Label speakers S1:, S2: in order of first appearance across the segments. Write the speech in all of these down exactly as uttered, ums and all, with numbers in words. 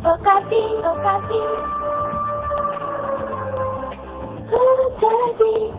S1: Okapi, Okapi. Okapi.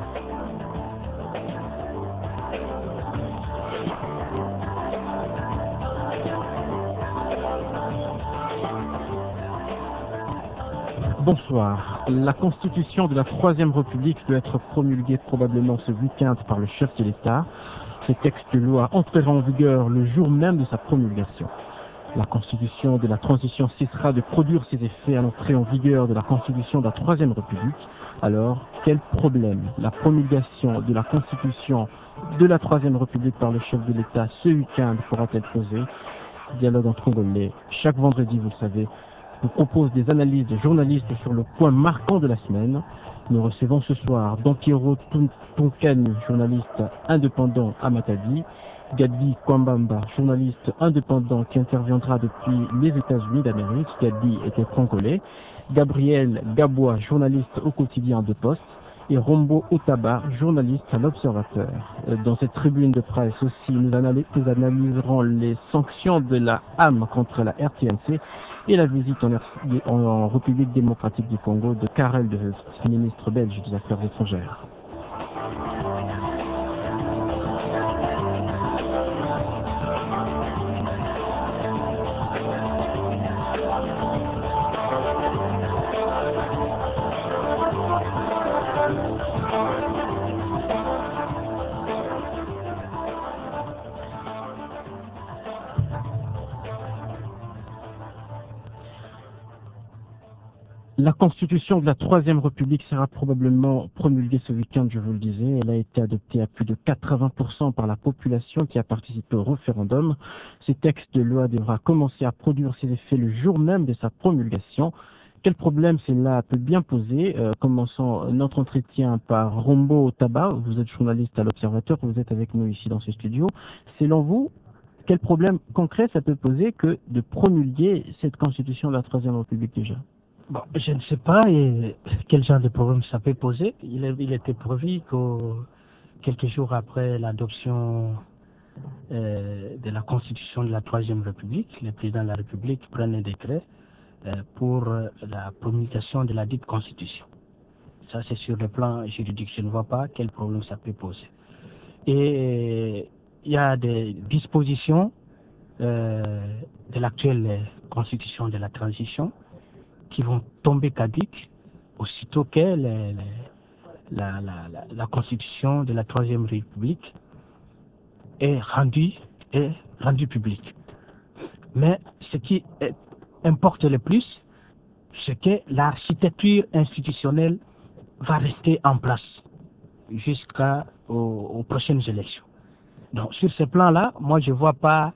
S2: Bonsoir. La Constitution de la Troisième République doit être promulguée probablement ce week-end par le chef de l'État. Ce texte de loi entrera en vigueur le jour même de sa promulgation. La Constitution de la transition cessera de produire ses effets à l'entrée en vigueur de la Constitution de la Troisième République. Alors, quel problème la promulgation de la Constitution de la Troisième République par le chef de l'État ce week-end pourra-t-elle poser? Dialogue entre Congolais. Chaque vendredi, vous le savez, vous propose des analyses de journalistes sur le point marquant de la semaine. Nous recevons ce soir Donkiero Tonkani, journaliste indépendant à Matadi, Gabi Kwambamba, journaliste indépendant qui interviendra depuis les États-Unis d'Amérique. Gabi était congolais. Gabriel Gabois, journaliste au quotidien de Poste, et Rombo Otaba, journaliste à l'Observateur. Dans cette tribune de presse aussi, nous, analys nous analyserons les sanctions de la A M contre la R T N C et la visite en, en, en République démocratique du Congo de Karel de Heuft, ministre belge des Affaires étrangères. La Constitution de la Troisième République sera probablement promulguée ce week-end, je vous le disais. Elle a été adoptée à plus de quatre-vingts pour cent par la population qui a participé au référendum. Ce texte de loi devra commencer à produire ses effets le jour même de sa promulgation. Quel problème cela peut bien poser? euh, Commençons notre entretien par Rombo Otaba. Vous êtes journaliste à l'Observateur, vous êtes avec nous ici dans ce studio. Selon vous, quel problème concret ça peut poser que de promulguer cette Constitution de la Troisième République déjà?
S3: Bon, je ne sais pas et quel genre de problème ça peut poser. Il, est, il était prévu que quelques jours après l'adoption euh, de la Constitution de la Troisième République, le président de la République prenne un décret euh, pour euh, la promulgation de la dite Constitution. Ça, c'est sur le plan juridique. Je ne vois pas quel problème ça peut poser. Et il y a des dispositions euh, de l'actuelle Constitution de la transition qui vont tomber caduques aussitôt que les, les, la, la, la, la Constitution de la Troisième République est rendue, est rendue publique. Mais ce qui est, importe le plus, c'est que l'architecture institutionnelle va rester en place jusqu'aux aux prochaines élections. Donc sur ce plan-là, moi je ne vois pas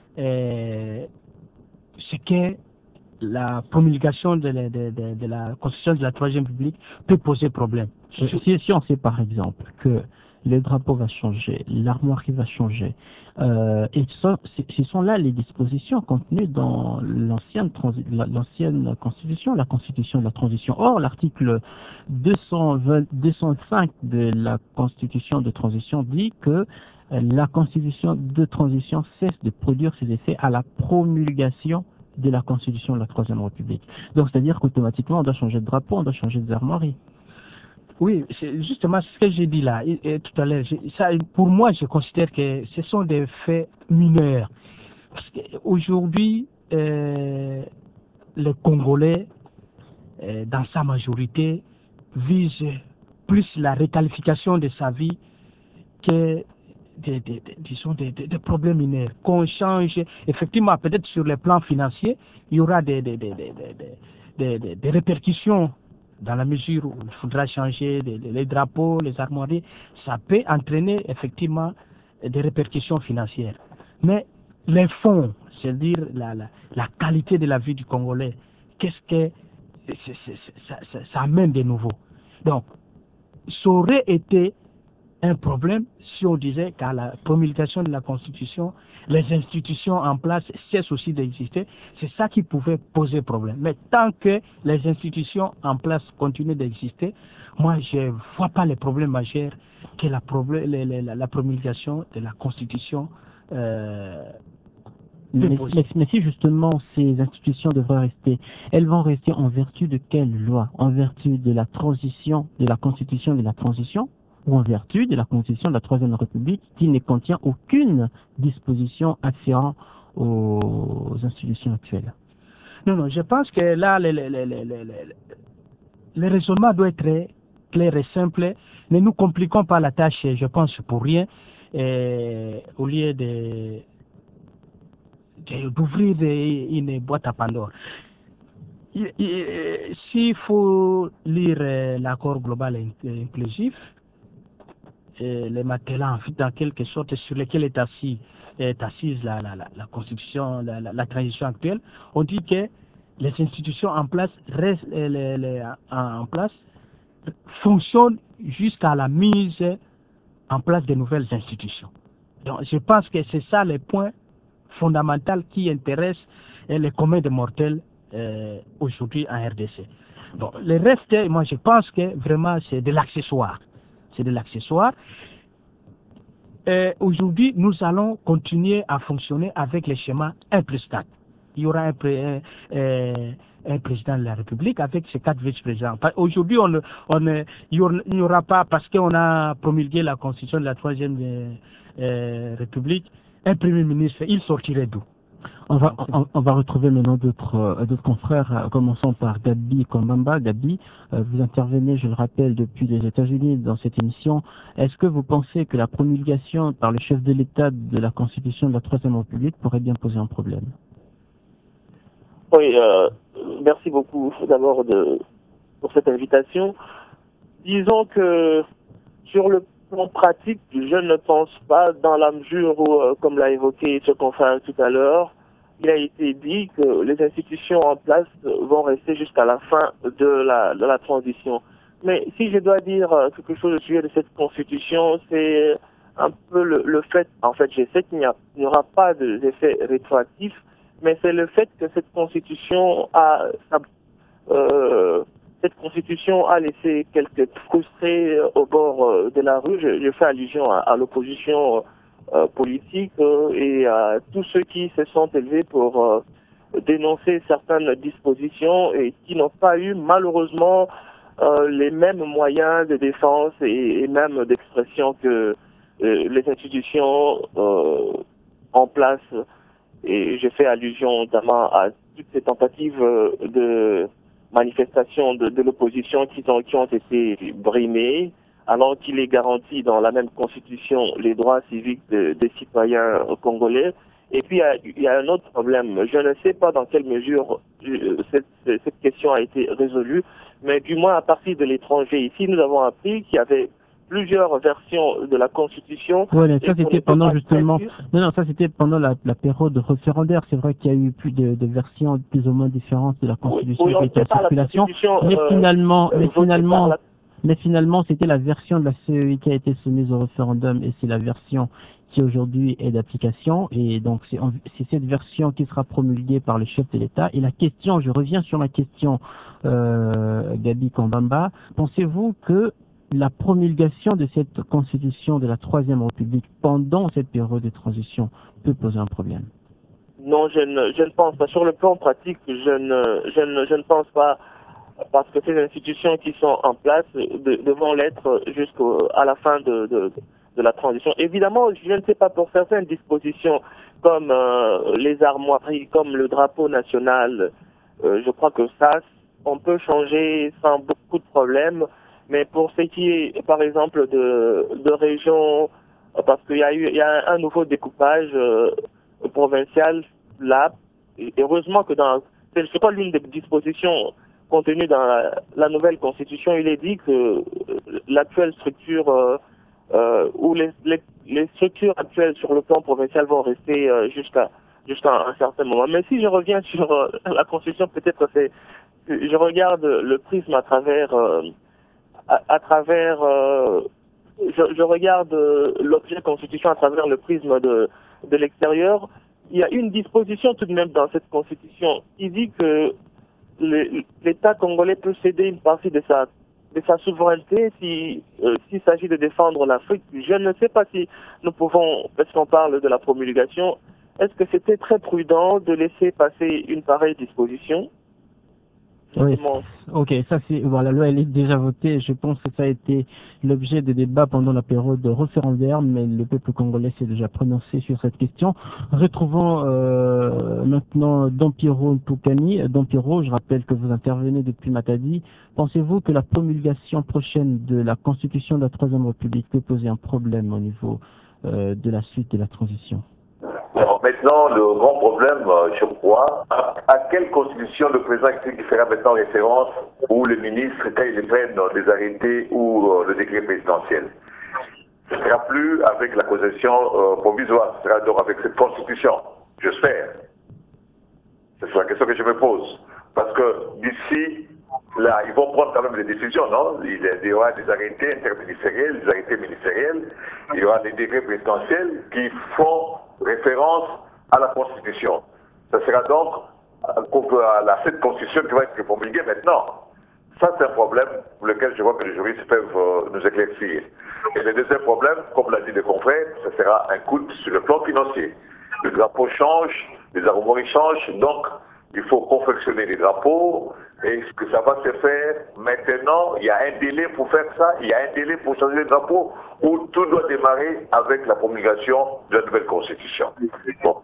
S3: euh, ce que la promulgation de la, de, de, de la Constitution de la Troisième République peut poser problème.
S2: Si, si on sait par exemple que le drapeau va changer, l'armoirie va changer, euh, et ça, ce sont là les dispositions contenues dans l'ancienne l'ancienne Constitution, la Constitution de la transition. Or, l'article deux cent cinq de la Constitution de transition dit que la Constitution de transition cesse de produire ses effets à la promulgation de la Constitution de la Troisième République. Donc, c'est-à-dire qu'automatiquement, on doit changer de drapeau, on doit changer de armoiries.
S3: Oui, c'est justement ce que j'ai dit là, et, et tout à l'heure. Ça, pour moi, je considère que ce sont des faits mineurs. Parce qu'aujourd'hui, euh, les Congolais, euh, dans sa majorité, visent plus la réqualification de sa vie que Des, des, des, disons des, des, des problèmes mineurs, qu'on change. Effectivement, peut-être sur le plan financier, il y aura des, des, des, des, des, des, des répercussions dans la mesure où il faudra changer les, les drapeaux, les armoiries. Ça peut entraîner effectivement des répercussions financières. Mais les fonds, c'est-à-dire la, la, la qualité de la vie du Congolais, qu'est-ce que c'est, c'est, ça, ça, ça amène de nouveau? Donc, ça aurait été un problème si on disait qu'à la promulgation de la Constitution, les institutions en place cessent aussi d'exister. C'est ça qui pouvait poser problème. Mais tant que les institutions en place continuent d'exister, moi je ne vois pas les problèmes majeurs que la, problème, la, la, la promulgation de la Constitution euh,
S2: Mais, mais, mais si justement ces institutions devraient rester, elles vont rester en vertu de quelle loi? En vertu de la transition, de la constitution de la transition, ou en vertu de la constitution de la Troisième République qui ne contient aucune disposition afférente aux institutions actuelles?
S3: Non, non, je pense que là, le, le, le, le, le, le raisonnement doit être très clair et simple. Ne nous compliquons pas la tâche, je pense, pour rien, et, au lieu de d'ouvrir une boîte à Pandore. S'il faut lire l'accord global inclusif, les matelas dans quelque sorte sur lesquels est, assis, est assise la, la, la, la constitution, la, la, la transition actuelle, on dit que les institutions en place restent les, les, en place fonctionnent jusqu'à la mise en place de nouvelles institutions. Donc je pense que c'est ça le point fondamental qui intéresse les communs des mortels euh, aujourd'hui en R D C. Bon, le reste, moi je pense que vraiment c'est de l'accessoire. C'est de l'accessoire. Aujourd'hui, nous allons continuer à fonctionner avec le schéma un plus quatre. Il y aura un, un, un, un président de la République avec ses quatre vice-présidents. Aujourd'hui, on, on, il n'y aura pas, parce qu'on a promulgué la constitution de la Troisième euh, République, un premier ministre, il sortirait d'où?
S2: On va, on, on va retrouver maintenant d'autres euh, d'autres confrères, commençons par Gabi Kombamba. Gabi, euh, vous intervenez, je le rappelle, depuis les États-Unis dans cette émission. Est-ce que vous pensez que la promulgation par le chef de l'État de la Constitution de la Troisième République pourrait bien poser un problème?
S4: Oui, euh, merci beaucoup d'abord de, pour cette invitation. Disons que sur le plan pratique, je ne pense pas, dans la mesure où, euh, comme l'a évoqué ce confrère tout à l'heure, il a été dit que les institutions en place vont rester jusqu'à la fin de la, de la transition. Mais si je dois dire quelque chose au sujet de cette constitution, c'est un peu le, le fait, en fait, je sais qu'il n'y aura pas d'effet rétroactif, mais c'est le fait que cette constitution a, euh, cette constitution a laissé quelques frustrés au bord de la rue. Je, je fais allusion à, à l'opposition Euh, politique euh, et à tous ceux qui se sont élevés pour euh, dénoncer certaines dispositions et qui n'ont pas eu malheureusement euh, les mêmes moyens de défense et, et même d'expression que euh, les institutions euh, en place. Et je fais allusion notamment à toutes ces tentatives euh, de manifestation de, de l'opposition qui ont, qui ont été brimées, alors qu'il est garanti dans la même constitution les droits civiques de, des citoyens congolais. Et puis, il y, a, il y a un autre problème. Je ne sais pas dans quelle mesure euh, cette, cette question a été résolue, mais du moins à partir de l'étranger. Ici, nous avons appris qu'il y avait plusieurs versions de la constitution.
S2: Oui, mais ça c'était pendant justement... Non, non, ça c'était pendant la, la période référendaire. C'est vrai qu'il y a eu plus de, de versions plus ou moins différentes de la constitution
S4: oui, oui,
S2: qui était en circulation. Mais
S4: euh,
S2: finalement...
S4: euh,
S2: mais finalement
S4: la...
S2: Mais finalement, c'était la version de la C E I qui a été soumise au référendum et c'est la version qui aujourd'hui est d'application. Et donc, c'est cette version qui sera promulguée par le chef de l'État. Et la question, je reviens sur ma question, euh, Gabi Kombamba. Pensez-vous que la promulgation de cette constitution de la Troisième République pendant cette période de transition peut poser un problème?
S4: Non, je ne, je ne pense pas. Sur le plan pratique, je ne, je ne, je ne pense pas. Parce que ces institutions qui sont en place de, devront l'être jusqu'à la fin de, de, de la transition. Évidemment, je ne sais pas, pour certaines dispositions comme euh, les armoiries, comme le drapeau national, euh, je crois que ça, on peut changer sans beaucoup de problèmes. Mais pour ce qui est, par exemple, de, de régions, parce qu'il y a eu il y a un nouveau découpage euh, provincial là, et heureusement que dans, c'est je crois l'une des dispositions contenu dans la, la nouvelle constitution, il est dit que euh, l'actuelle structure euh, euh, ou les, les, les structures actuelles sur le plan provincial vont rester euh, jusqu'à jusqu'à un certain moment. Mais si je reviens sur euh, la constitution, peut-être c'est je regarde le prisme à travers euh, à, à travers euh, je, je regarde euh, l'objet constitution à travers le prisme de de l'extérieur. Il y a une disposition tout de même dans cette constitution qui dit que l'État congolais peut céder une partie de sa de sa souveraineté si euh, s'il s'agit de défendre l'Afrique. Je ne sais pas si nous pouvons, parce qu'on parle de la promulgation, est-ce que c'était très prudent de laisser passer une pareille disposition?
S2: Oui, ok, ça c'est, voilà, la loi elle est déjà votée. Je pense que ça a été l'objet de débats pendant la période référendaire, mais le peuple congolais s'est déjà prononcé sur cette question. Retrouvons euh, maintenant Dampiro Mpukani. Dampiro, je rappelle que vous intervenez depuis Matadi. Pensez-vous que la promulgation prochaine de la Constitution de la Troisième République peut poser un problème au niveau euh, de la suite de la transition?
S5: Alors maintenant, le grand problème, je crois, à, à quelle constitution le président qui fera maintenant référence, ou le ministre, quand ils prennent des arrêtés ou euh, le décret présidentiel? Ce ne sera plus avec la constitution euh, provisoire, ce sera donc avec cette constitution, j'espère. C'est la question que je me pose. Parce que d'ici, là, ils vont prendre quand même des décisions, non? Il y aura des arrêtés interministériels, des arrêtés ministériels, il y aura des décrets présidentiels qui font référence à la Constitution. Ce sera donc à la, cette Constitution qui va être promulguée maintenant. Ça, c'est un problème pour lequel je vois que les juristes peuvent euh, nous éclaircir. Et le deuxième problème, comme l'a dit le confrère, ce sera un coût sur le plan financier. Le drapeau change, les armoiries changent, donc il faut confectionner les drapeaux, et ce que ça va se faire maintenant, il y a un délai pour faire ça, il y a un délai pour changer les drapeaux, où tout doit démarrer avec la promulgation de la nouvelle constitution. Bon.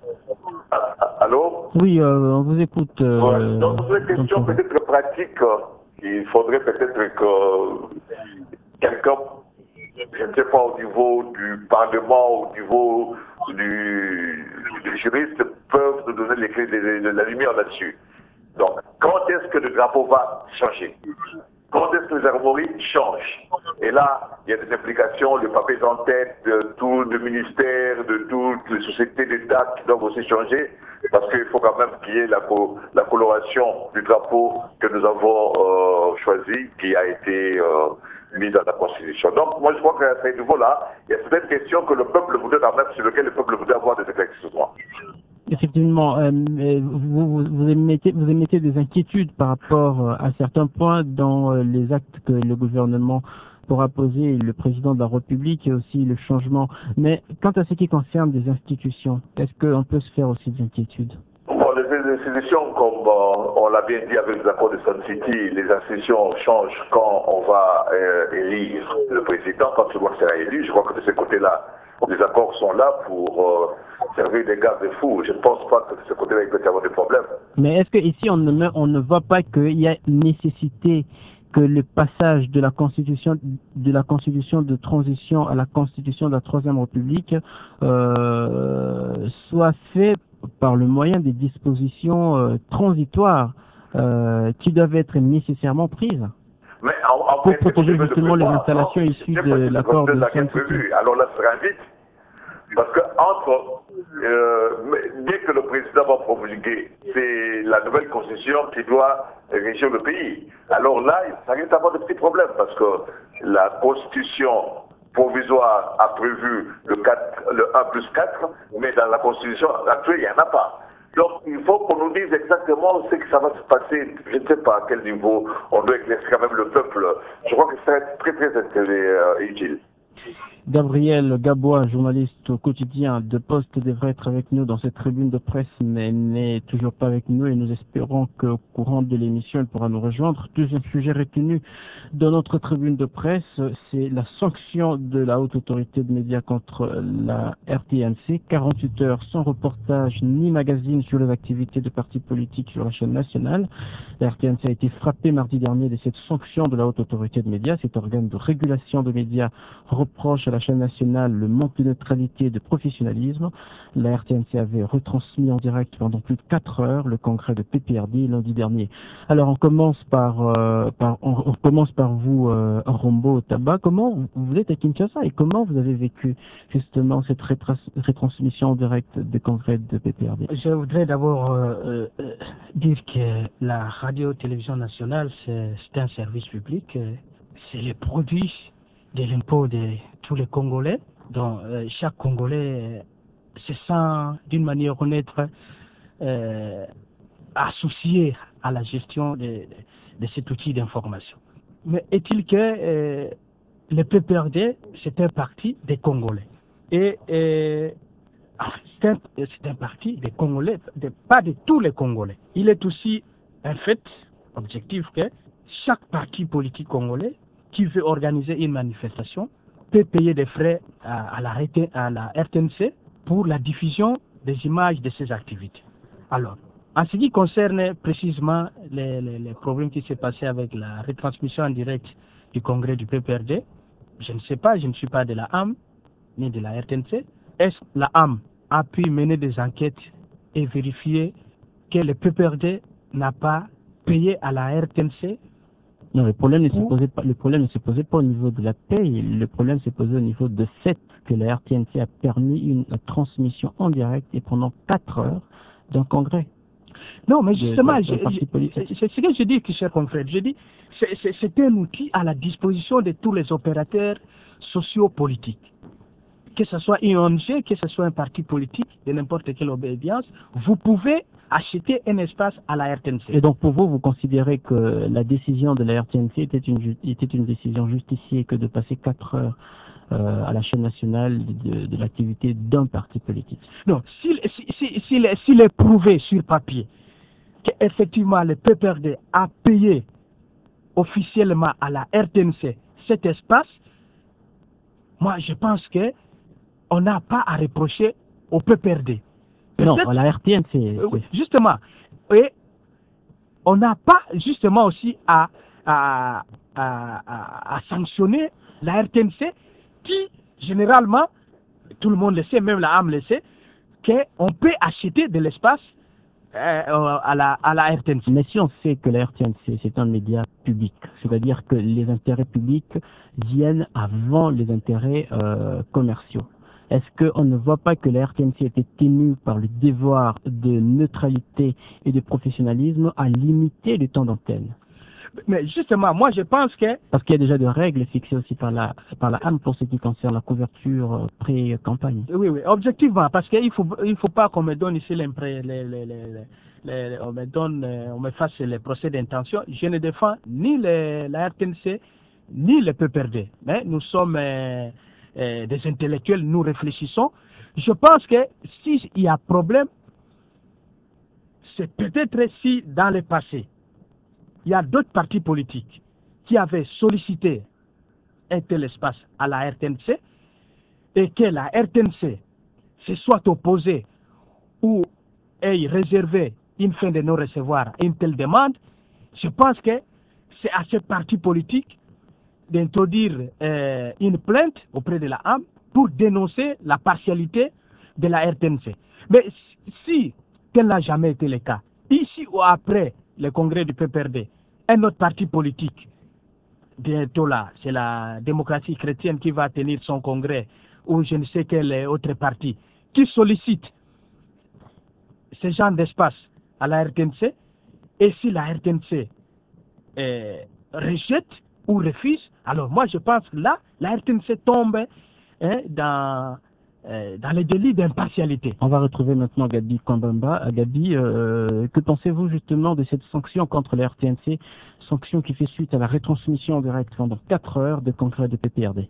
S5: Allô?
S2: Oui, euh, on vous écoute. Euh,
S5: ouais. Donc, pour une question peut-être pratique, il faudrait peut-être que quelqu'un, je ne sais pas, au niveau du Parlement, au niveau du, du juriste, peuvent nous donner les clés de, de la lumière là-dessus. Donc, quand est-ce que le drapeau va changer? Quand est-ce que les armoiries changent? Et là, il y a des implications, le papier est en tête de tout le ministère, de toutes les sociétés d'État qui doivent aussi changer, parce qu'il faut quand même qu'il y ait la, co la coloration du drapeau que nous avons euh, choisi, qui a été euh, mis dans la Constitution. Donc, moi, je crois qu'à ce niveau-là, il y a certaines questions que le peuple voudrait quand même, sur lesquelles le peuple voudrait avoir des éclaircissements.
S2: Effectivement, euh, vous, vous, vous, émettez, vous émettez des inquiétudes par rapport à certains points dans les actes que le gouvernement pourra poser, le président de la République et aussi le changement. Mais quant à ce qui concerne des institutions, est-ce qu'on peut se faire aussi des inquiétudes?
S5: Bon, les institutions, comme euh, on l'a bien dit avec les accords de Sun City, les institutions changent quand on va euh, élire le président, quand tout le monde sera élu. Je crois que de ce côté-là, les accords sont là pour euh, servir des garde-fous. Je ne pense pas que de ce côté-là, il peut y avoir des problèmes.
S2: Mais est-ce qu'ici, on ne, on ne voit pas qu'il y a nécessité que le passage de la constitution de la constitution de transition à la constitution de la Troisième République euh, soit fait par le moyen des dispositions euh, transitoires euh, qui doivent être nécésairement prises?
S5: Mais en, en
S2: pour
S5: fait,
S2: protéger justement les installations issues de l'accord de Sun City.
S5: Alors là, ce sera vite. Parce que entre, euh, dès que le président va promulguer, c'est la nouvelle constitution qui doit régir le pays. Alors là, ça risque d'avoir de petits problèmes parce que la constitution provisoire a prévu le, quatre, le un plus quatre, mais dans la constitution actuelle, il n'y en a pas. Donc, il faut qu'on nous dise exactement ce que ça va se passer. Je ne sais pas à quel niveau on doit éclaircir quand même le peuple. Je crois que ça va être très, très euh, utile.
S2: Gabriel Gabois, journaliste au quotidien de Poste, devrait être avec nous dans cette tribune de presse, mais n'est toujours pas avec nous et nous espérons qu'au courant de l'émission, il pourra nous rejoindre. Deuxième sujet retenu dans notre tribune de presse, c'est la sanction de la haute autorité de médias contre la R T N C. quarante-huit heures sans reportage ni magazine sur les activités de partis politiques sur la chaîne nationale. La R T N C a été frappée mardi dernier de cette sanction de la haute autorité de médias. Cet organe de régulation de médias reproche à la chaîne nationale le manque de neutralité et de professionnalisme. La R T N C avait retransmis en direct pendant plus de quatre heures le congrès de P P R D lundi dernier. Alors on commence par, euh, par on, on commence par vous, euh, Rombo Taba. Comment vous êtes à Kinshasa et comment vous avez vécu justement cette retransmission en direct du congrès de P P R D?
S3: Je voudrais d'abord euh, euh, dire que la radio-télévision nationale, c'est un service public, c'est le produit de l'impôt de tous les Congolais. Donc, euh, chaque Congolais euh, se sent d'une manière honnête euh, associé à la gestion de, de, de cet outil d'information. Mais est-il que euh, le P P R D, c'est un parti des Congolais. Et euh, ah, c'est un, c'est un parti des Congolais, de, pas de tous les Congolais. Il est aussi un fait objectif que chaque parti politique congolais qui veut organiser une manifestation peut payer des frais à, à, la, à la R T N C pour la diffusion des images de ses activités. Alors, en ce qui concerne précisément les, les, les problèmes qui s'est passé avec la retransmission en direct du congrès du P P R D, je ne sais pas, je ne suis pas de la A M ni de la R T N C. Est-ce que la A M a pu mener des enquêtes et vérifier que le P P R D n'a pas payé à la R T N C?
S2: Non, le problème ne se posait pas, le problème ne se posait pas au niveau de la paye, le problème se posait au niveau de fait que la R T N C a permis une transmission en direct et pendant quatre heures d'un congrès.
S3: Non, mais justement, c'est
S2: ce
S3: que je dis, cher confrère, je dis, c'est un outil à la disposition de tous les opérateurs sociopolitiques. Que ce soit une O N G, que ce soit un parti politique, de n'importe quelle obédience, vous pouvez acheter un espace à la R T N C.
S2: Et donc pour vous, vous considérez que la décision de la R T N C était une, était une décision justifiée que de passer quatre heures euh, à la chaîne nationale de, de l'activité d'un parti politique?
S3: Non, s'il si, si, si, si est prouvé sur papier qu'effectivement le P P R D a payé officiellement à la R T N C cet espace, moi je pense que on n'a pas à reprocher au P P R D.
S2: Non, à la R T N C.
S3: Euh, justement. Et on n'a pas justement aussi à, à, à, à, à sanctionner la R T N C qui, généralement, tout le monde le sait, même la A M le sait, qu'on peut acheter de l'espace euh, à, la, à la R T N C.
S2: Mais si on sait que la R T N C, c'est un média public, c'est-à-dire que les intérêts publics viennent avant les intérêts euh, commerciaux. Est-ce qu'on ne voit pas que la R T N C était tenue par le devoir de neutralité et de professionnalisme à limiter le temps d'antenne?
S3: Mais justement, moi je pense que...
S2: Parce qu'il y a déjà des règles fixées aussi par la, par la A M pour ce qui concerne la couverture pré-campagne.
S3: Oui, oui, objectivement, parce qu'il ne faut, il faut pas qu'on me donne ici l'impression, les, les, les, les, on me donne, on me fasse les procès d'intention. Je ne défends ni les, la R T N C, ni le P P R D. Mais nous sommes... Euh, Euh, des intellectuels, nous réfléchissons. Je pense que s'il y a problème, c'est peut-être si dans le passé, il y a d'autres partis politiques qui avaient sollicité un tel espace à la R T N C et que la R T N C se soit opposée ou ait réservé une fin de non-recevoir à une telle demande. Je pense que c'est à ces partis politiques d'introduire euh, une plainte auprès de la A M pour dénoncer la partialité de la R T N C. Mais si tel n'a jamais été le cas, ici ou après le congrès du P P R D, un autre parti politique, bientôt là, c'est la démocratie chrétienne qui va tenir son congrès, ou je ne sais quel autre parti, qui sollicite ce genre d'espace à la R T N C, et si la R T N C euh, rejette ou refuse, alors moi je pense que là, la R T N C tombe hein, dans, euh, dans les délits d'impartialité.
S2: On va retrouver maintenant Gabi Kwambamba. Gabi, euh, que pensez-vous justement de cette sanction contre la R T N C, sanction qui fait suite à la retransmission en direct pendant quatre heures de congrès de P P R D?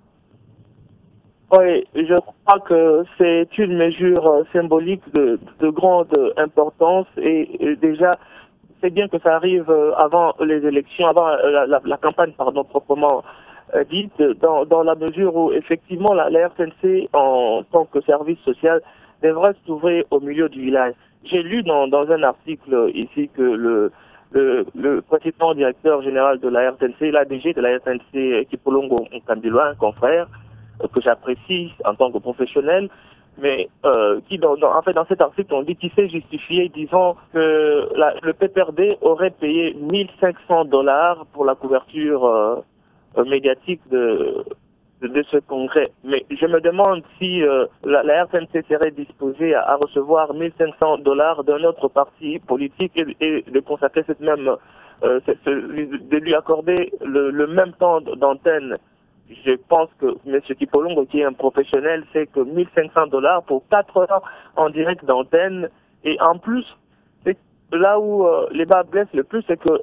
S4: Oui, je crois que c'est une mesure symbolique de, de grande importance et, et déjà c'est bien que ça arrive avant les élections, avant la, la, la campagne pardon, proprement euh, dite, dans, dans la mesure où effectivement la, la R T N C en tant que service social devrait se trouver au milieu du village. J'ai lu dans, dans un article ici que le, le, le président directeur général de la R T N C, l'A D G de la R T N C, Kipolongo Nkambilwa, un confrère euh, que j'apprécie en tant que professionnel, mais euh, qui, dans, dans, en fait, dans cet article, on dit qu'il s'est justifié disant que la, le P P R D aurait payé mille cinq cents dollars pour la couverture euh, médiatique de, de, de ce congrès. Mais je me demande si euh, la, la R T N C serait disposée à, à recevoir mille cinq cents dollars d'un autre parti politique et, et de consacrer cette même, euh, cette, de lui accorder le, le même temps d'antenne. Je pense que M. Kipolongo, qui est un professionnel, sait que mille cinq cents dollars pour quatre heures en direct d'antenne. Et en plus, c'est là où euh, les bas blessent le plus, c'est que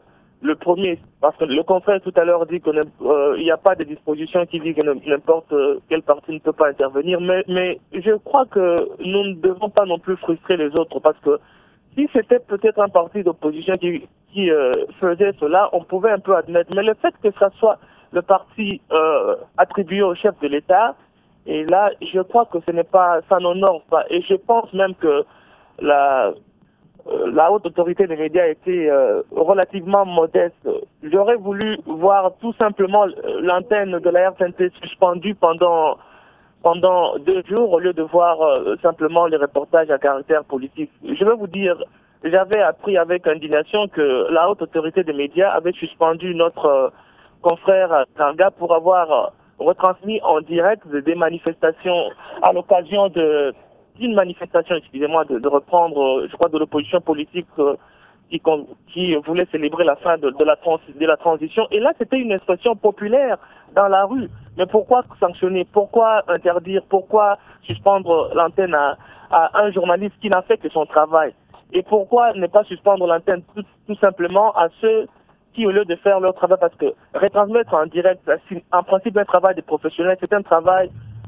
S4: le premier, parce que le confrère tout à l'heure dit qu'il euh, n'y a pas de disposition qui dit que n'importe quel parti ne peut pas intervenir, mais, mais je crois que nous ne devons pas non plus frustrer les autres, parce que si c'était peut-être un parti d'opposition qui, qui euh, faisait cela, on pouvait un peu admettre. Mais le fait que ce soit le parti euh, attribué au chef de l'État, et là, je crois que ce n'est pas, ça n'honore pas. Et je pense même que la, euh, la haute autorité des médias était euh, relativement modeste. J'aurais voulu voir tout simplement l'antenne de la R T N C suspendue pendant pendant deux jours au lieu de voir euh, simplement les reportages à caractère politique. Je vais vous dire, j'avais appris avec indignation que la haute autorité des médias avait suspendu notre euh, confrère Kanga pour avoir euh, retransmis en direct des manifestations à l'occasion de d'une manifestation, excusez-moi, de, de reprendre, euh, je crois, de l'opposition politique euh, qui, qui voulait célébrer la fin de, de, la, trans, de la transition. Et là, c'était une expression populaire dans la rue. Mais pourquoi sanctionner? Pourquoi interdire? Pourquoi suspendre l'antenne à, à un journaliste qui n'a fait que son travail? Et pourquoi ne pas suspendre l'antenne tout, tout simplement à ceux qui, au lieu de faire leur travail, parce que retransmettre en direct, en principe, un travail de professionnel, c'est un travail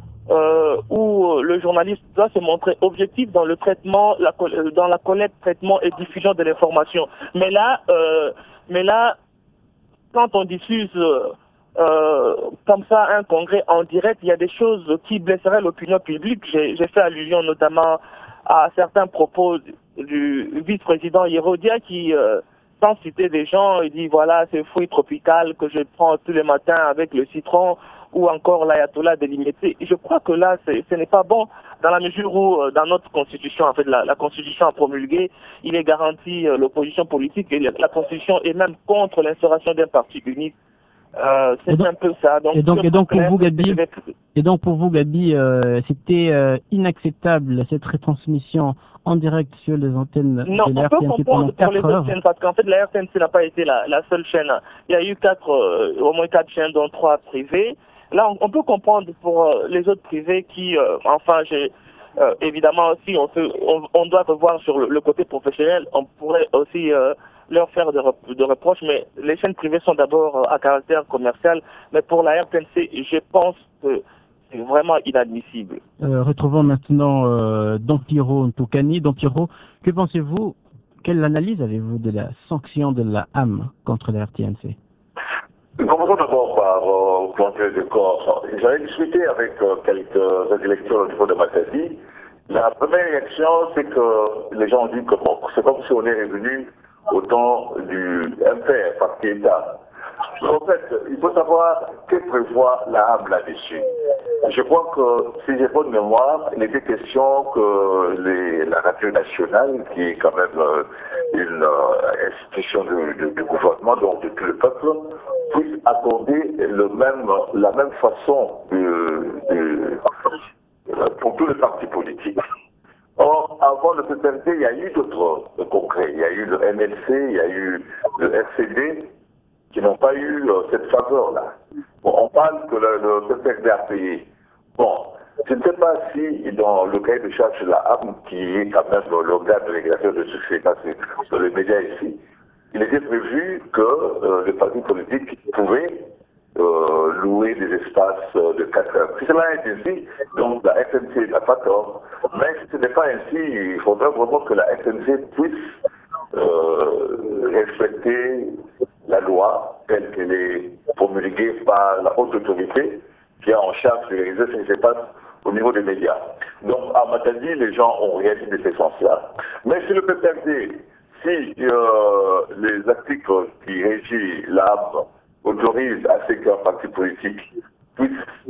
S4: euh, où le journaliste doit se montrer objectif dans le traitement, la, dans la collecte, traitement et diffusion de l'information. Mais là, euh, mais là, quand on diffuse euh, euh, comme ça un congrès en direct, il y a des choses qui blesseraient l'opinion publique. J'ai, j'ai fait allusion notamment à certains propos du vice-président Hérodia qui, euh, sans citer des gens, il dit voilà, c'est fruit tropical que je prends tous les matins avec le citron, ou encore l'ayatollah de Limité. Je crois que là, c'est, ce n'est pas bon, dans la mesure où, euh, dans notre constitution, en fait, la, la constitution a promulgué, il est garanti euh, l'opposition politique, et la, la constitution est même contre l'instauration d'un parti unique. Euh, c'est donc un peu ça. Donc,
S2: et donc, et donc pour vous, Gabi, et donc pour vous, Gabi, euh, c'était euh, inacceptable cette retransmission en direct sur les antennes
S4: non,
S2: de la
S4: R T N C pendant
S2: quatre
S4: les
S2: heures.
S4: autres chaînes, parce qu'en fait, la R T N C n'a pas été la, la seule chaîne. Il y a eu quatre, euh, au moins quatre chaînes, dont trois privées. Là, on, on peut comprendre pour euh, les autres privés qui, euh, enfin, j'ai, euh, évidemment aussi, on, peut, on, on doit revoir sur le, le côté professionnel. On pourrait aussi euh, leur faire de, rep- de reproches, mais les chaînes privées sont d'abord euh, à caractère commercial. Mais pour la R T N C, je pense que c'est vraiment inadmissible.
S2: Euh, retrouvons maintenant euh, Dampiro Ntoukani. Dampiro, que pensez-vous, quelle analyse avez-vous de la sanction de la A M contre la R T N C?
S5: Commençons d'abord par euh, planter de corps. J'avais discuté avec euh, quelques intellectuels au niveau de Matadi. La première réaction, c'est que les gens ont dit que bon, c'est comme si on est revenu au temps du M P R, parti État. En fait, il faut savoir que prévoit la A M là-dessus. Je crois que, si j'ai bonne mémoire, il était question que les, la radio nationale, qui est quand même euh, une euh, institution de, de, de gouvernement, donc de tout le peuple, puisse accorder le même, la même façon de, de, pour tous les partis politiques. Or, avant le P P R D, il y a eu d'autres congrès. Il y a eu le M L C, il y a eu le F C D, qui n'ont pas eu euh, cette faveur-là. Bon, on parle que le, le P P R D a payé. Bon, je ne sais pas si dans le cahier de charge de la A M, qui est quand même l'organe de régulation de ce qui s'est passé sur les médias ici, il était prévu que euh, les partis politiques pouvaient euh, louer des espaces euh, de quatre heures. Si cela est ainsi, donc la F N C n'a pas tort. Mais si ce n'est pas ainsi, il faudrait vraiment que la F N C puisse euh, respecter la loi telle qu'elle est promulguée par la haute autorité qui est en charge de réaliser ce qui se passe au niveau des médias. Donc à Matadi, les gens ont réagi de ce sens-là. Mais si le P P R D, si euh, les articles qui régissent l'A M autorisent à ce qu'un parti politique puisse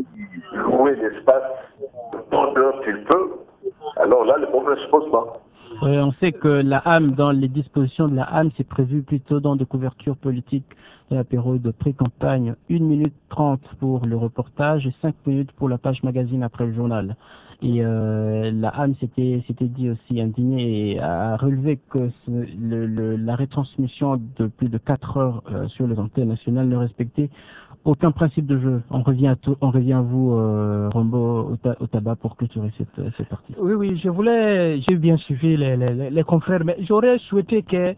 S5: louer l'espace tant d'heures qu'il peut, alors là, le problème ne se pose pas.
S2: Oui, on sait que la A M, dans les dispositions de la A M, c'est prévu plutôt dans des couvertures politiques de la période de pré-campagne, une minute trente pour le reportage et cinq minutes pour la page magazine après le journal. Et euh, la A M s'était s'était dit aussi indigné et a relevé que ce, le, le, la retransmission de plus de quatre heures euh, sur les antennes nationales ne respectait aucun principe de jeu. On revient à, tout, on revient à vous, euh, Rombo Otaba, pour clôturer cette, cette partie.
S3: Oui, oui, je voulais, j'ai bien suivi les, les, les confrères, mais j'aurais souhaité que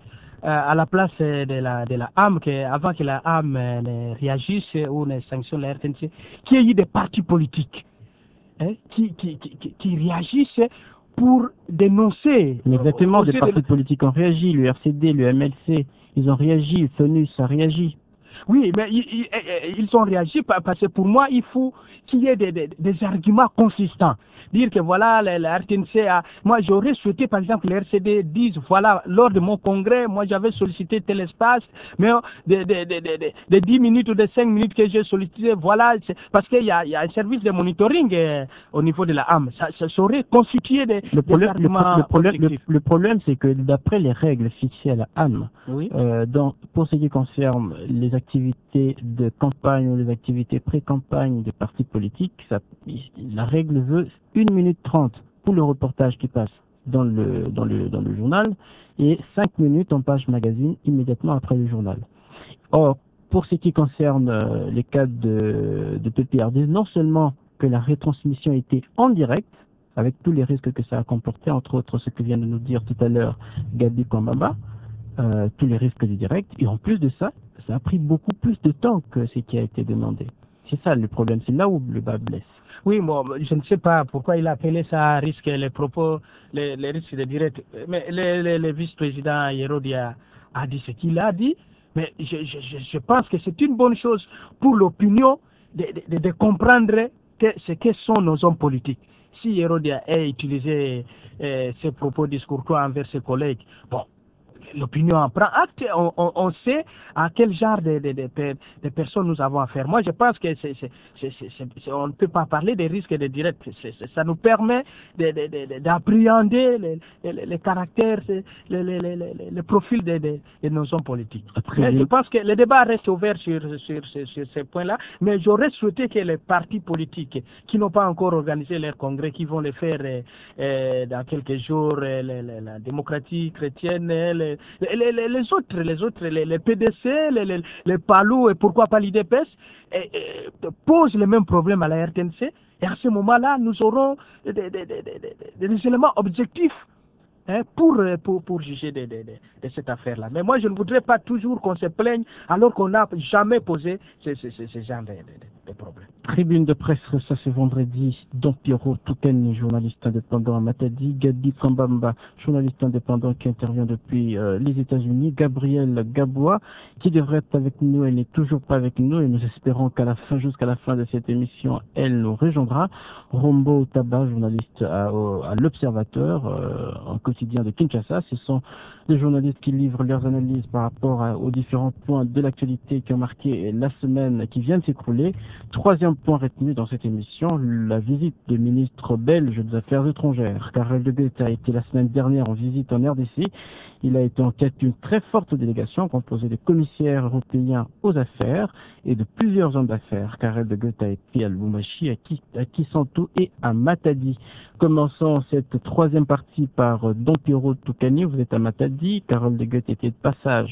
S3: à la place de la, de la A M, que, avant que la A M ne réagisse ou ne sanctionne la R T N C, qu'il y ait eu des partis politiques hein, qui, qui, qui, qui réagissent pour dénoncer.
S2: Mais exactement, des partis
S3: de...
S2: politiques ont réagi, le R C D, le M L C, ils ont réagi, le FONUS a réagi.
S3: Oui, mais ils, ils, ils ont réagi parce que pour moi, il faut qu'il y ait des, des, des arguments consistants. Dire que voilà, la, la R T N C a... Moi, j'aurais souhaité, par exemple, que le R C D dise, voilà, lors de mon congrès, moi, j'avais sollicité tel espace, mais de, de, de, de, de, de dix minutes ou de cinq minutes que j'ai sollicité, voilà, parce qu'il y a, il y a un service de monitoring euh, au niveau de la A M. Ça, ça saurait constituer des,
S2: le problème,
S3: des arguments
S2: le, problème, le, le problème, c'est que d'après les règles fixées à la A M,
S3: oui.
S2: euh, dans, pour ce qui concerne les activités de campagne ou les activités pré-campagne des partis politiques, ça, la règle veut une minute trente pour le reportage qui passe dans le, dans le, dans le journal et cinq minutes en page magazine immédiatement après le journal. Or, pour ce qui concerne euh, les cas de, de P P R D, non seulement que la retransmission était en direct, avec tous les risques que ça a comporté, entre autres ce que vient de nous dire tout à l'heure Gabi Kwambamba, euh, tous les risques du direct, et en plus de ça, ça a pris beaucoup plus de temps que ce qui a été demandé. C'est ça le problème, c'est là où le bas blesse.
S3: Oui, bon, je ne sais pas pourquoi il a appelé ça risque, les propos, les, les risques de direct. Mais le, le, le vice-président Hérodi a, a dit ce qu'il a dit, mais je, je, je pense que c'est une bonne chose pour l'opinion de, de, de comprendre que, ce que sont nos hommes politiques. Si Hérodi a utilisé euh, ses propos discourtois envers ses collègues, bon, l'opinion en prend acte, on, on, on sait à quel genre de, de, de, de personnes nous avons affaire. Moi, je pense que c'est, c'est, c'est, c'est, c'est, on ne peut pas parler des risques de direct. C'est, c'est, ça nous permet de, de, de, d'appréhender les, les, les caractères, les, les, les, les, les profils de, de, de nos hommes politiques. Mais je pense que le débat reste ouvert sur, sur, sur, sur ces points-là, mais j'aurais souhaité que les partis politiques qui n'ont pas encore organisé leur congrès, qui vont le faire euh, dans quelques jours, euh, la, la, la démocratie chrétienne, les, Les, les, les autres, les autres, les, les P D C, les, les, les P A L O et pourquoi pas l'I D P S, et, et, posent les mêmes problèmes à la R T N C. Et à ce moment-là, nous aurons des, des, des, des, des, des éléments objectifs hein, pour, pour, pour juger de, de, de, de cette affaire-là. Mais moi, je ne voudrais pas toujours qu'on se plaigne alors qu'on n'a jamais posé ce, ce, ce, ce genre de, de, de problème.
S2: Tribune de presse, ça c'est vendredi. Don Pierrot Toukani, journaliste indépendant à Matadi. Gabi Kwambamba, journaliste indépendant qui intervient depuis euh, les États-Unis. Gabrielle Gaboua, qui devrait être avec nous, elle n'est toujours pas avec nous et nous espérons qu'à la fin, jusqu'à la fin de cette émission, elle nous rejoindra. Rombo Taba, journaliste à, à l'Observateur, euh, en quotidien de Kinshasa. Ce sont des journalistes qui livrent leurs analyses par rapport à, aux différents points de l'actualité qui ont marqué la semaine qui vient de s'écrouler. Troisième point retenu dans cette émission, la visite du ministre belge des Affaires étrangères. Karel de Gucht a été la semaine dernière en visite en R D C. Il a été en quête d'une très forte délégation composée de commissaires européens aux affaires et de plusieurs hommes d'affaires. Karel de Gucht a été à Lubumbashi, à Kisantu et à Matadi. Commençons cette troisième partie par Don Pierrot Toukani. Vous êtes à Matadi. Karel de Gucht était de passage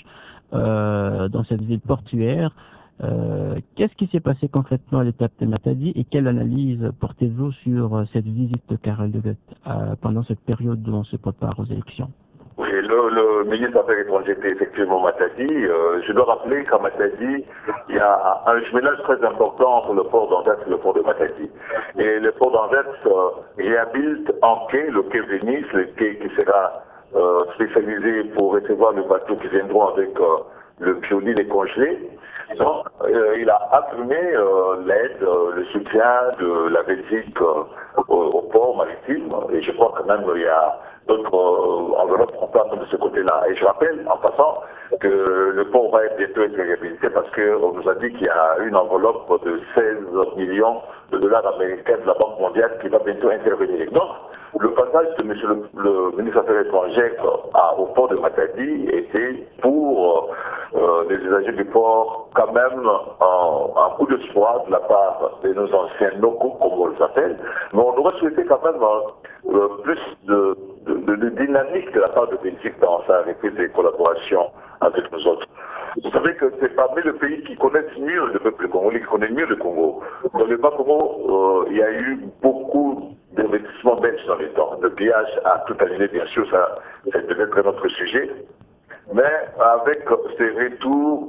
S2: euh, dans cette ville portuaire. Euh, qu'est-ce qui s'est passé concrètement à l'étape de Matadi et quelle analyse portez-vous sur euh, cette visite de Karel de Gucht euh, pendant cette période où on se prépare aux élections?
S5: Oui, le, le ministre des Affaires étrangères était effectivement Matadi. Euh, je dois rappeler qu'à Matadi, il y a un jumelage très important entre le port d'Anvers et le port de Matadi. Et le port d'Anvers euh, réhabilite en quai, le quai Venise, le quai qui sera euh, spécialisé pour recevoir les bateaux qui viendront avec euh, le pionnier décongelé. Donc, euh, il a affirmé euh, l'aide, euh, le soutien de la Belgique euh, au, au port maritime. Et je crois quand même qu'il y a d'autres euh, enveloppes en place de ce côté-là. Et je rappelle, en passant, que le port va être bientôt être réhabilité parce qu'on nous a dit qu'il y a une enveloppe de seize millions de dollars américains de la Banque mondiale qui va bientôt intervenir. Donc, le passage de M. le, le ministre des Affaires étrangères à, au port de Matadi était pour euh, les usagers du port quand même un, un coup de soin de la part de nos anciens locaux, comme on les appelle. Mais on aurait souhaité quand même euh, plus de, de, de, de dynamique de la part de Belgique dans sa reprise des collaborations avec nous autres. Vous savez que c'est parmi les pays qui connaissent mieux le peuple congolais, qui connaissent mieux le Congo. Dans le Bas-Congo, euh, il y a eu beaucoup d'investissements belges dans les temps. Le pillage a tout annulé, bien sûr, ça, ça devait être notre sujet. mais avec ces retours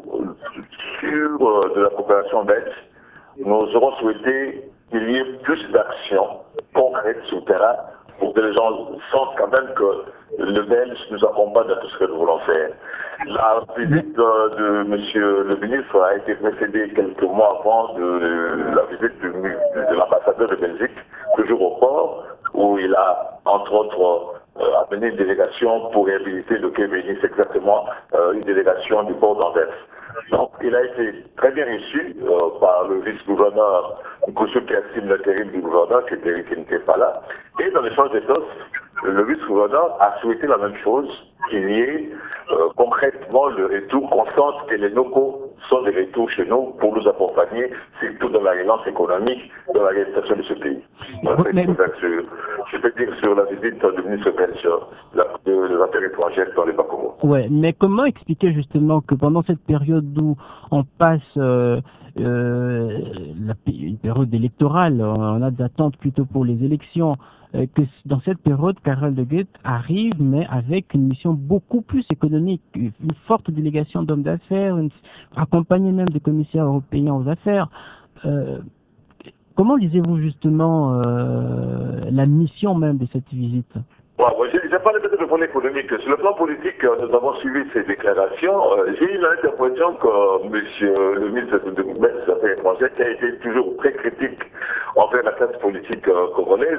S5: sur de la coopération belge, nous aurons souhaité qu'il y ait plus d'actions concrètes sur le terrain pour que les gens sentent quand même que le Belge nous accompagne dans tout ce que nous voulons faire. La visite de monsieur le ministre a été précédée quelques mois avant de la visite du, de l'ambassadeur de Belgique, toujours au port, où il a, entre autres, euh, amené une délégation pour réhabiliter le quai Bénis, exactement euh, une délégation du port d'Anvers. Donc, il a été très bien reçu euh, par le vice-gouverneur, Nkoussou qui estime l'intérim du gouverneur, qui n'était pas là. Et dans l'échange des choses, le vice-gouverneur a souhaité la même chose, qu'il y ait euh, concrètement le retour, qu'on sente que les locaux sont des retours chez nous pour nous accompagner, surtout dans la relance économique, dans la réalisation de ce pays. Donc, mais... sur, je peux dire sur la visite du ministre belge des Affaires étrangères dans les Bas-Congo.
S2: Ouais, mais comment expliquer justement que pendant cette période où on passe euh, euh, la, une période électorale, on a des attentes plutôt pour les élections, euh, que dans cette période, Karel de Gucht arrive, mais avec une mission beaucoup plus économique, une forte délégation d'hommes d'affaires, une, accompagnée même des commissaires européens aux affaires. Euh, comment lisez-vous justement euh, la mission même de cette visite?
S5: Bon, je n'ai pas peut-être le plan économique. Sur le plan politique, nous avons suivi ces déclarations. J'ai eu l'impression que monsieur le ministre des Affaires étrangères, qui a été toujours très critique envers la classe politique congolaise,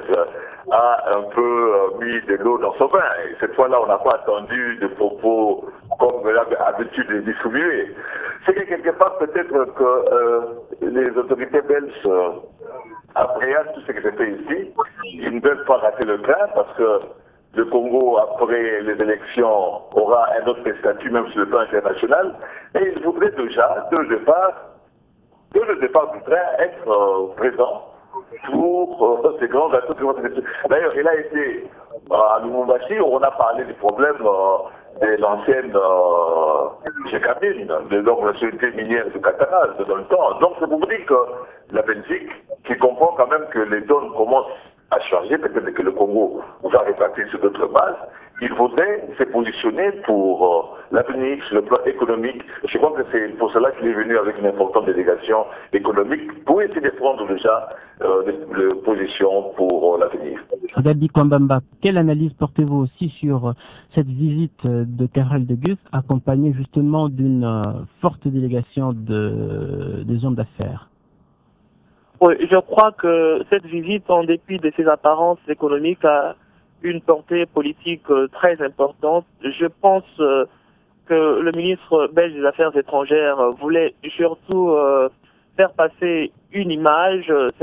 S5: a un peu mis de l'eau dans son vin. Et cette fois-là, on n'a pas attendu de propos comme l'habitude de distribuer. C'est que quelque part, peut-être que euh, les autorités belges euh, appréhendent tout ce qui s'est fait ici. Ils ne veulent pas rater le train parce que le Congo, après les élections, aura un autre statut, même sur le plan international. Et il voudrait déjà, dès le départ, dès le départ du train, être euh, présent pour euh, ces grands bateaux. D'ailleurs, il a été euh, à Lubumbashi, on a parlé des problèmes euh, de l'ancienne euh, Gécamine, de donc, la société minière de Katanas dans le temps. Donc, c'est pour vous dire que la Belgique, qui comprend quand même que les donnes commencent à changer, peut-être que le Congo va répartir sur d'autres bases, il faudrait se positionner pour euh, l'avenir sur le plan économique. Je crois que c'est pour cela qu'il est venu avec une importante délégation économique pour essayer de prendre déjà euh, des, des positions pour euh, l'avenir.
S2: Dadi Kwambamba, quelle analyse portez-vous aussi sur cette visite de Karel de Gucht, accompagnée justement d'une euh, forte délégation de, des hommes d'affaires?
S4: Oui, je crois que cette visite, en dépit de ses apparences économiques, a une portée politique très importante. Je pense que le ministre belge des Affaires étrangères voulait surtout faire passer une image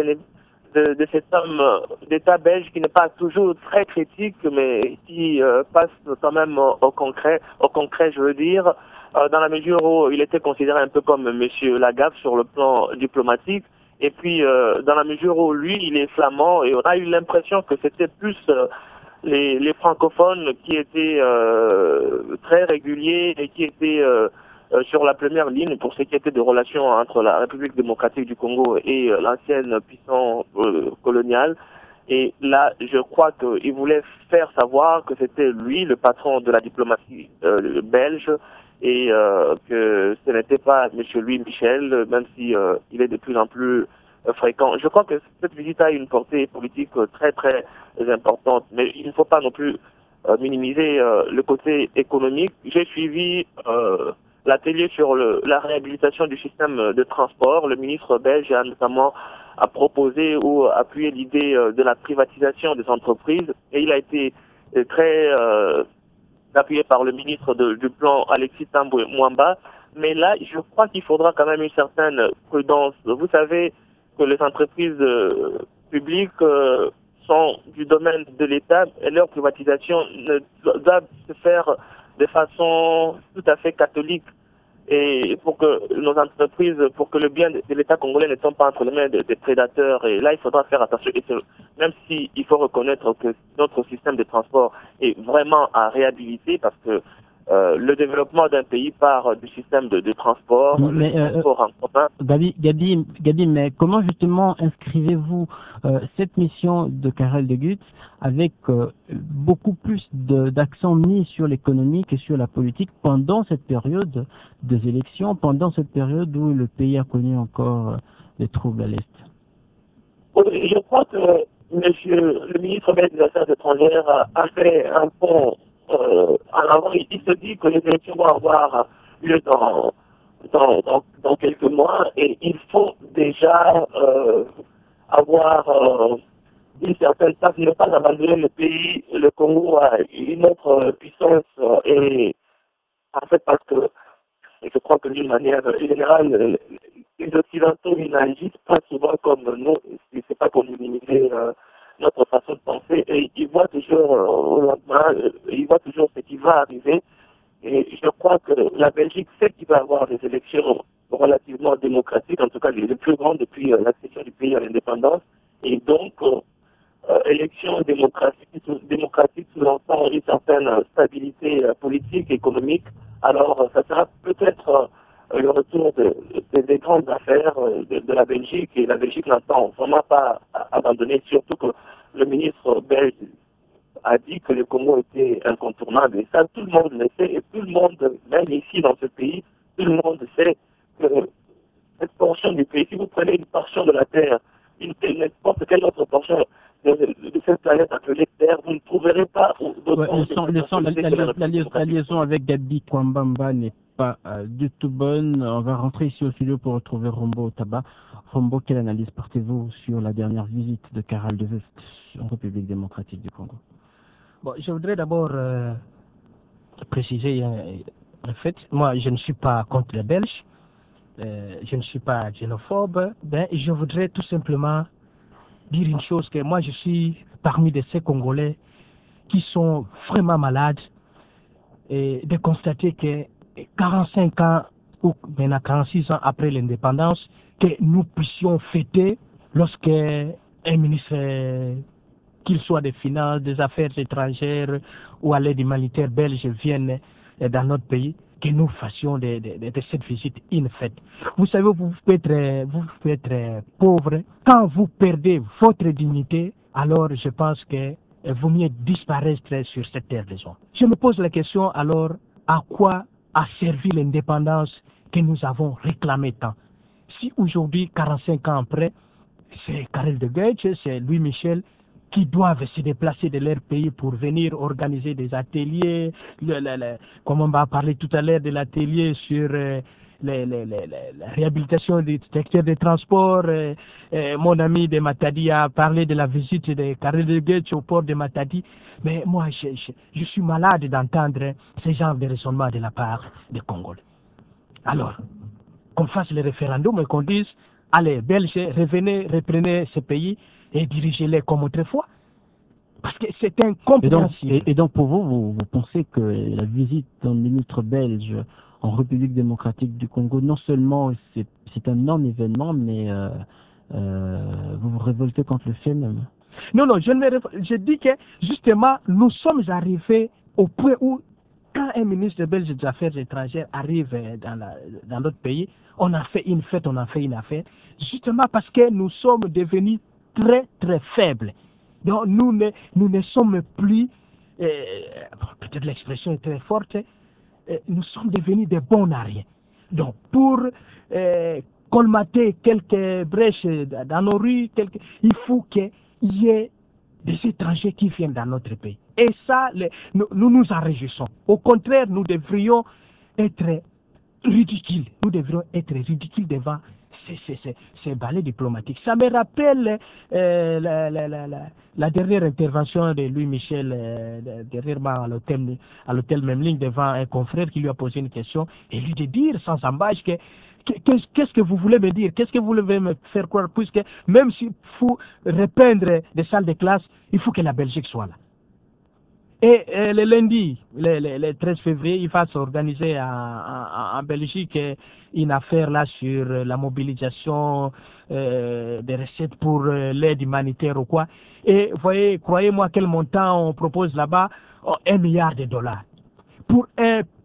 S4: de, de cet homme d'État belge qui n'est pas toujours très critique, mais qui passe quand même au concret, au concret, je veux dire, dans la mesure où il était considéré un peu comme Monsieur Lagaffe sur le plan diplomatique. Et puis, euh, dans la mesure où lui, il est flamand, et on a eu l'impression que c'était plus euh, les, les francophones qui étaient euh, très réguliers et qui étaient euh, euh, sur la première ligne pour ce qui était de relations entre la République démocratique du Congo et euh, l'ancienne puissance euh, coloniale. Et là, je crois qu'il voulait faire savoir que c'était lui le patron de la diplomatie euh, belge, et euh, que ce n'était pas M. Louis Michel, même si euh, il est de plus en plus euh, fréquent. Je crois que cette visite a une portée politique euh, très très importante, mais il ne faut pas non plus euh, minimiser euh, le côté économique. J'ai suivi euh, l'atelier sur le, la réhabilitation du système de transport. Le ministre belge a notamment a proposé ou appuyé l'idée euh, de la privatisation des entreprises, et il a été euh, très euh, appuyé par le ministre de, du plan Alexis Tambwe Mwamba. Mais là, je crois qu'il faudra quand même une certaine prudence. Vous savez que les entreprises euh, publiques euh, sont du domaine de l'État et leur privatisation ne doit se faire de façon tout à fait catholique. Et pour que nos entreprises, pour que le bien de l'État congolais ne tombe pas entre les mains des, des prédateurs, et là il faudra faire attention, et même s'il faut reconnaître que notre système de transport est vraiment à réhabiliter, parce que euh, le développement d'un pays par euh, du système de, de transport,
S2: mais,
S4: le
S2: euh,
S4: transport en commun.
S2: Gabi, Gabi, Gabi, mais comment justement inscrivez-vous euh, cette mission de Karel de Gucht avec euh, beaucoup plus d'accent mis sur l'économique et sur la politique pendant cette période des élections, pendant cette période où le pays a connu encore euh, des troubles à l'Est?
S4: Je crois que monsieur le ministre des Affaires étrangères a, a fait un pont euh, en avant. Il, il se dit que les élections vont avoir lieu dans, dans, dans, dans quelques mois et il faut déjà euh, avoir euh, une certaine place, ne pas abandonner le pays. Le Congo a une autre puissance euh, et en fait parce que je crois que d'une manière générale, les Occidentaux ils n'agissent pas souvent comme nous, c'est pas pour minimiser euh, notre façon de penser, et ils voient toujours euh, au lendemain, euh, ils voient toujours ce qui va arriver, et je crois que la Belgique sait qu'il va y avoir des élections relativement démocratiques, en tout cas les, les plus grandes depuis euh, l'accession du pays à l'indépendance, et donc euh, euh, élections démocratiques, démocratiques sous-entend une certaine stabilité euh, politique, économique, alors euh, ça sera peut-être euh, le retour de, de, des grandes affaires de, de la Belgique, et la Belgique n'entend vraiment pas abandonner, surtout que le ministre belge a dit que le Congo était incontournable, et ça tout le monde le sait, et tout le monde, même ici dans ce pays, tout le monde sait que cette portion du pays, si vous prenez une portion de la Terre, une n'importe quelle autre portion de, de cette planète appelée Terre, vous ne trouverez pas d'autres
S2: ouais, le son, le son, la, la, la, la, liaison, la liaison avec Gabi Kwambamba n'est pas euh, du tout bonne. On va rentrer ici au studio pour retrouver Rombo Tabac. Rombo, quelle analyse portez-vous sur la dernière visite de Karel de Gucht en République démocratique du Congo?
S3: Bon, je voudrais d'abord euh, préciser euh, le fait, moi je ne suis pas contre les Belges, euh, je ne suis pas xénophobe, ben, je voudrais tout simplement dire une chose, que moi je suis parmi de ces Congolais qui sont vraiment malades, et de constater que quarante-cinq ans ou maintenant quarante-six ans après l'indépendance, que nous puissions fêter lorsque un ministre, qu'il soit des finances, des affaires étrangères ou à l'aide humanitaire belge vienne dans notre pays, que nous fassions de, de, de, de cette visite une fête. Vous savez, vous pouvez être, vous pouvez être pauvre. Quand vous perdez votre dignité, alors je pense que vaut mieux disparaître sur cette terre des hommes. Je me pose la question alors, à quoi a servi l'indépendance que nous avons réclamé tant? Si aujourd'hui, quarante-cinq ans après, c'est Karel de Gucht, c'est Louis Michel qui doivent se déplacer de leur pays pour venir organiser des ateliers, le, le, le, comme on va parler tout à l'heure de l'atelier sur euh, les, les, les, la réhabilitation du secteur des transports. Euh, euh, mon ami de Matadi a parlé de la visite de Karel de Gucht au port de Matadi. Mais moi, je, je, je suis malade d'entendre ce genre de raisonnement de la part des Congolais. Alors, qu'on fasse le référendum et qu'on dise, allez, Belges, revenez, reprenez ce pays et dirigez-les comme autrefois. Parce que c'est incompréhensible.
S2: Et donc, et, et donc pour vous, vous, vous pensez que la visite d'un ministre belge en République démocratique du Congo, non seulement c'est un non-événement, mais euh, euh, vous vous révoltez contre le fait même?
S3: Non, non, je, ne me, je dis que justement, nous sommes arrivés au point où, quand un ministre belge des Affaires étrangères arrive dans, la, dans notre pays, on a fait une fête, on a fait une affaire, justement parce que nous sommes devenus très, très faibles. Donc, nous ne, nous ne sommes plus, euh, peut-être l'expression est très forte, euh, nous sommes devenus des bons à rien. Donc, pour euh, colmater quelques brèches dans nos rues, quelques, il faut qu'il y ait des étrangers qui viennent dans notre pays. Et ça, les, nous, nous nous en réjouissons. Au contraire, nous devrions être ridicules. Nous devrions être ridicules devant ces, ces, ces, ces balais diplomatiques. Ça me rappelle euh, la, la, la, la, la dernière intervention de Louis Michel, euh, dernièrement à l'hôtel, à l'hôtel Memling, devant un confrère qui lui a posé une question, et lui de dire sans embâche que qu'est-ce que vous voulez me dire? Qu'est-ce que vous voulez me faire croire? Puisque même s'il faut repeindre des salles de classe, il faut que la Belgique soit là. Et euh, le lundi, le, le, le treize février, il va s'organiser en, en, en Belgique une affaire là sur la mobilisation euh, des recettes pour euh, l'aide humanitaire ou quoi. Et voyez, croyez-moi quel montant on propose là-bas? Oh, un milliard de dollars. Pour un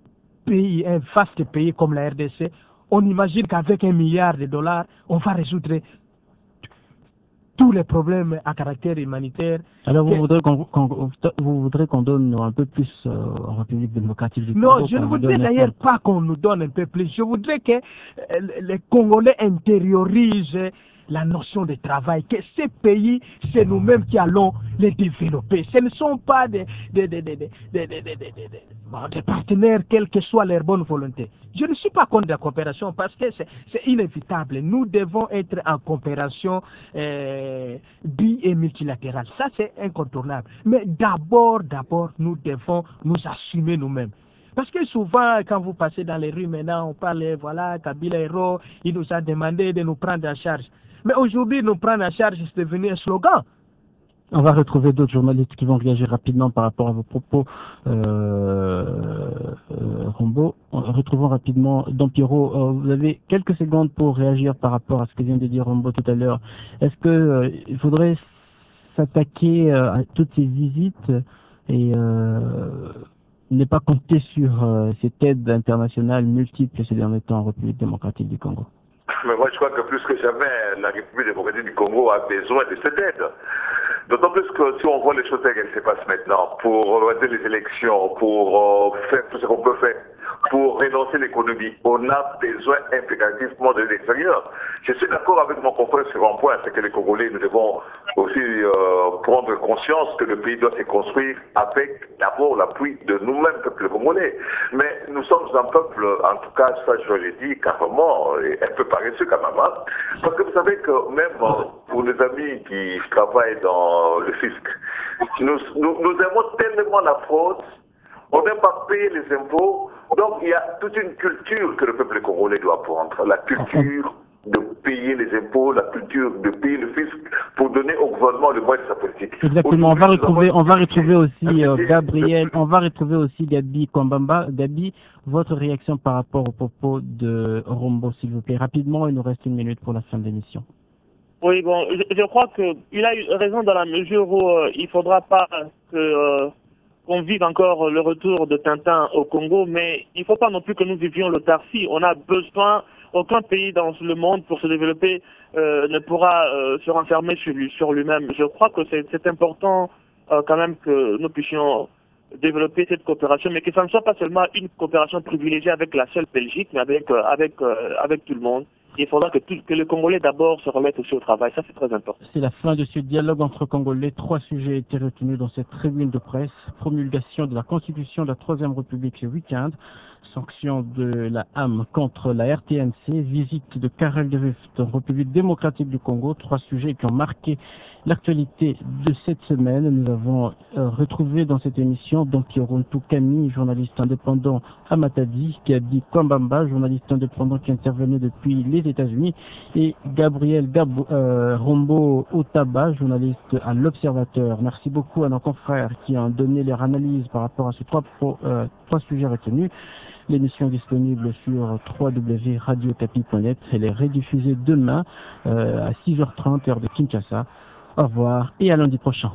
S3: pays, un vaste pays comme la R D C, on imagine qu'avec un milliard de dollars, on va résoudre tous les problèmes à caractère humanitaire.
S2: Alors vous
S3: que...
S2: voudrez qu'on qu'on, vous voudrez qu'on donne un peu plus euh, en République démocratique du Congo?
S3: Non, je ne voudrais d'ailleurs pas qu'on nous donne un peu plus. Je voudrais que euh, les Congolais intériorisent la notion de travail, que ces pays, c'est nous-mêmes qui allons les développer. Ce ne sont pas des, des, des, des, des, des, des, des, des, des, bon, des partenaires, quelle que soit leur bonne volonté. Je ne suis pas contre la coopération parce que c'est inévitable. Nous devons être en coopération euh, bi- et multilatérale. Ça, c'est incontournable. Mais d'abord, d'abord, nous devons nous assumer nous-mêmes. Parce que souvent, quand vous passez dans les rues maintenant, on parle, voilà, Kabila Héros, il nous a demandé de nous prendre en charge. Mais aujourd'hui, nous prendre en charge, c'est devenu un slogan.
S2: On va retrouver d'autres journalistes qui vont réagir rapidement par rapport à vos propos, euh, euh, Rombo. Retrouvons rapidement Dampiro. Euh, vous avez quelques secondes pour réagir par rapport à ce que vient de dire Rombo tout à l'heure. Est-ce que euh, il faudrait s'attaquer euh, à toutes ces visites et euh, ne pas compter sur euh, cette aide internationale multiple ces derniers temps en République démocratique du Congo?
S5: Mais moi, je crois que plus que jamais, la République démocratique du Congo a besoin de cette aide. D'autant plus que si on voit les choses qui se passent maintenant, pour organiser les élections, pour euh, faire tout ce qu'on peut faire, pour relancer l'économie, on a besoin impérativement de l'extérieur. Je suis d'accord avec mon confrère sur un point, c'est que les Congolais, nous devons aussi euh, prendre conscience que le pays doit se construire avec d'abord l'appui de nous-mêmes, peuple congolais. Mais nous sommes un peuple, en tout cas, ça je l'ai dit carrément, un peu paresseux quand même. Hein? Parce que vous savez que même pour les amis qui travaillent dans le fisc, nous, nous, nous aimons tellement la fraude, on n'aime pas payer les impôts, donc il y a toute une culture que le peuple congolais doit prendre, la culture de payer les impôts, la culture de payer le fisc pour donner au gouvernement le moyen de sa politique.
S2: Exactement, on va retrouver, on va retrouver aussi euh, Gabriel, on va retrouver aussi Gabi Kwambamba. Gabi, votre réaction par rapport au propos de Rombo, s'il vous plaît, rapidement, il nous reste une minute pour la fin de l'émission.
S4: Oui, bon, je, je crois qu'il a eu raison dans la mesure où euh, il ne faudra pas que euh, qu'on vive encore le retour de Tintin au Congo, mais il ne faut pas non plus que nous vivions l'autarcie. On a besoin, aucun pays dans le monde pour se développer euh, ne pourra euh, se renfermer sur lui, sur lui-même. Je crois que c'est important euh, quand même que nous puissions développer cette coopération, mais que ça ne soit pas seulement une coopération privilégiée avec la seule Belgique, mais avec euh, avec euh, avec tout le monde. Il faudra que, tout, que les Congolais d'abord se remettent aussi au travail. Ça, c'est très important.
S2: C'est la fin de ce dialogue entre Congolais. Trois sujets étaient retenus dans cette tribune de presse. Promulgation de la Constitution de la Troisième République ce week-end. Sanction de la A M contre la R T N C. Visite de Karel de Gucht en République démocratique du Congo. Trois sujets qui ont marqué l'actualité de cette semaine. Nous avons euh, retrouvé dans cette émission Dampiro Kami, journaliste indépendant à Matadi, Gabi Kwambamba, journaliste indépendant qui intervenait depuis les États-Unis, et Gabriel Gabo, euh, Rombo Otaba, journaliste à l'Observateur. Merci beaucoup à nos confrères qui ont donné leur analyse par rapport à ces trois, pro, euh, trois sujets retenus. L'émission est disponible sur w w w point radio kapi point net. Elle est rediffusée demain euh, à six heures trente heure de Kinshasa. Au revoir et à lundi prochain.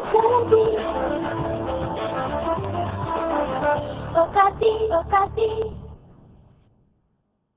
S1: Ocasi, Ocasi.